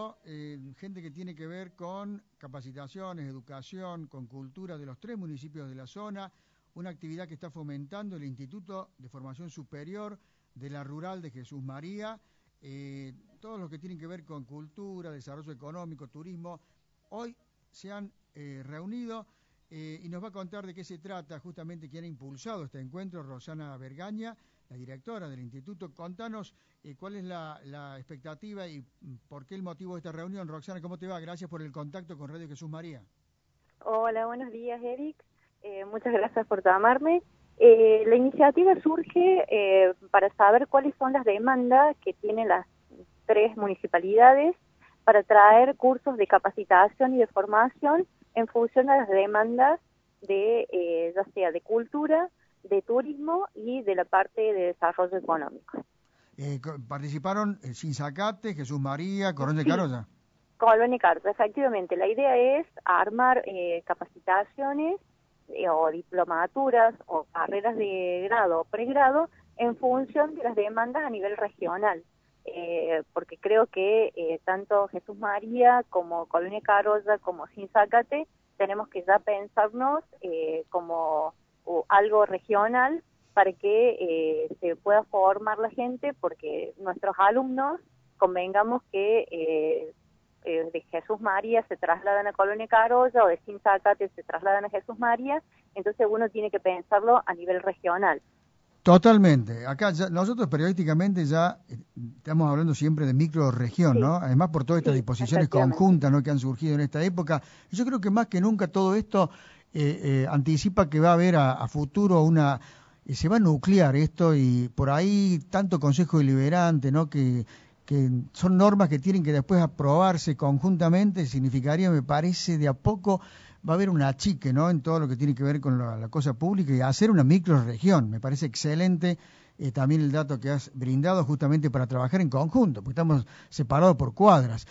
hablando, gente que tiene que ver con capacitaciones, educación, con cultura de los 3 municipios de la zona, una actividad que está fomentando el Instituto de Formación Superior de la Rural de Jesús María, todos los que tienen que ver con cultura, desarrollo económico, turismo, hoy se han reunido y nos va a contar de qué se trata justamente quien ha impulsado este encuentro, Rosana Vergaña, la directora del instituto. Contanos cuál es la expectativa y por qué el motivo de esta reunión. Roxana, ¿cómo te va? Gracias por el contacto con Radio Jesús María. Hola, buenos días, Eric. Muchas gracias por llamarme. La iniciativa surge para saber cuáles son las demandas que tienen las 3 municipalidades para traer cursos de capacitación y de formación en función a las demandas de ya sea de cultura, de turismo y de la parte de desarrollo económico. ¿Participaron Sinzacate, Jesús María, Coronel de Carolla? Colonia y Carolla, efectivamente. La idea es armar capacitaciones o diplomaturas o carreras de grado o pregrado en función de las demandas a nivel regional. Porque creo que tanto Jesús María como Colonia y Carolla como Sinzacate tenemos que ya pensarnos como algo regional para que se pueda formar la gente, porque nuestros alumnos, convengamos que de Jesús María se trasladan a Colonia Carolla o de Sinzacate se trasladan a Jesús María, entonces uno tiene que pensarlo a nivel regional. Totalmente. Acá nosotros periodísticamente ya estamos hablando siempre de microrregión, sí, ¿no? Además por todas estas disposiciones conjuntas, ¿no?, que han surgido en esta época. Yo creo que más que nunca todo esto anticipa que va a haber a futuro se va a nuclear esto, y por ahí tanto Consejo Deliberante, ¿no?, que son normas que tienen que después aprobarse conjuntamente, significaría, me parece, de a poco va a haber un achique, ¿no?, en todo lo que tiene que ver con la cosa pública, y hacer una microrregión. Me parece excelente también el dato que has brindado, justamente para trabajar en conjunto, porque estamos separados por cuadras.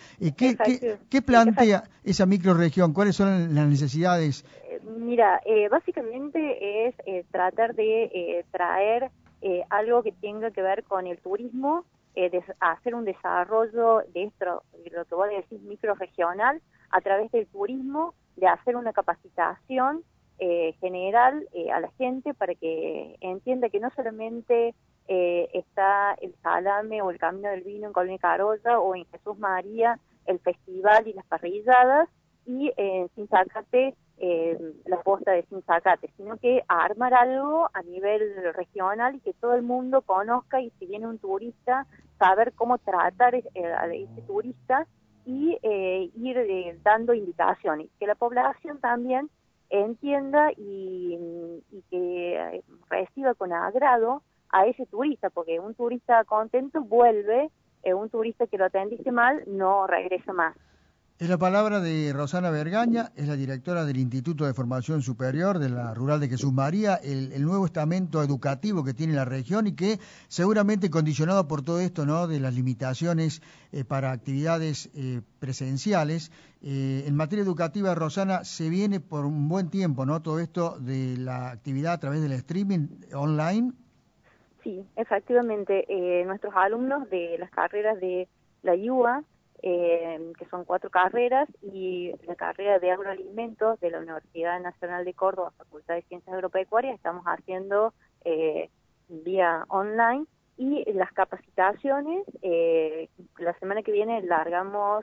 ¿Qué plantea esa microrregión? ¿Cuáles son las necesidades? Mira, básicamente es tratar de traer algo que tenga que ver con el turismo, hacer un desarrollo de esto, lo que vos decís, microrregional, a través del turismo, de hacer una capacitación general a la gente para que entienda que no solamente está el salame o el camino del vino en Colonia y Carolla, o en Jesús María el festival y las parrilladas, y en Sinzacate la posta de Sinzacate, sino que armar algo a nivel regional y que todo el mundo conozca, y si viene un turista, saber cómo tratar a ese turista y ir dando indicaciones, que la población también entienda y que reciba con agrado a ese turista, porque un turista contento vuelve, un turista que lo atendiste mal no regresa más. Es la palabra de Rosana Vergaña, es la directora del Instituto de Formación Superior de la Rural de Jesús María, el nuevo estamento educativo que tiene la región, y que seguramente condicionado por todo esto, ¿no?, de las limitaciones para actividades presenciales. En materia educativa, Rosana, se viene por un buen tiempo, ¿no?, todo esto de la actividad a través del streaming online. Sí, efectivamente, nuestros alumnos de las carreras de la IUA, que son 4 carreras, y la carrera de agroalimentos de la Universidad Nacional de Córdoba, Facultad de Ciencias Agropecuarias, estamos haciendo vía online, y las capacitaciones, la semana que viene largamos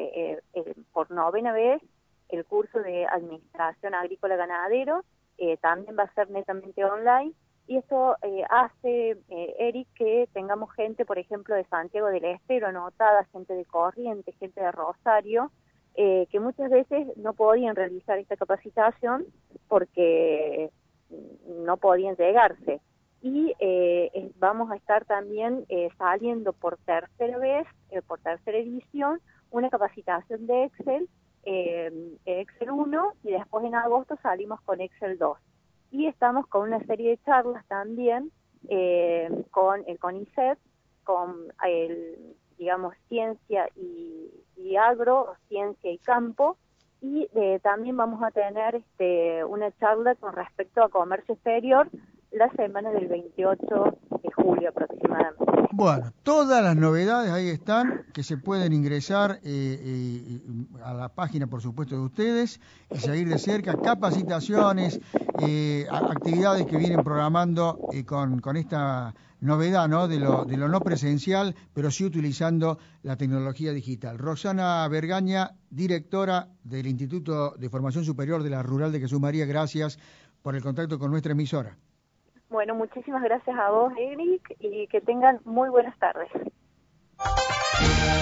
por 9ª vez el curso de Administración Agrícola Ganadero, también va a ser netamente online. Y esto hace, Eric, que tengamos gente, por ejemplo, de Santiago del Estero anotada, gente de Corrientes, gente de Rosario, que muchas veces no podían realizar esta capacitación porque no podían llegarse. Y vamos a estar también saliendo por 3ª vez, por 3ª edición, una capacitación de Excel, Excel 1, y después en agosto salimos con Excel 2. Y estamos con una serie de charlas también con el CONICET, con digamos, ciencia y agro, ciencia y campo, y también vamos a tener una charla con respecto a comercio exterior la semana del 28 de julio aproximadamente. Bueno, todas las novedades ahí están, que se pueden ingresar a la página, por supuesto, de ustedes y seguir de cerca capacitaciones, actividades que vienen programando con esta novedad, ¿no? De lo no presencial, pero sí utilizando la tecnología digital. Roxana Bergaña, directora del Instituto de Formación Superior de la Rural de Jesús María, gracias por el contacto con nuestra emisora. Bueno, muchísimas gracias a vos, Eric, y que tengan muy buenas tardes.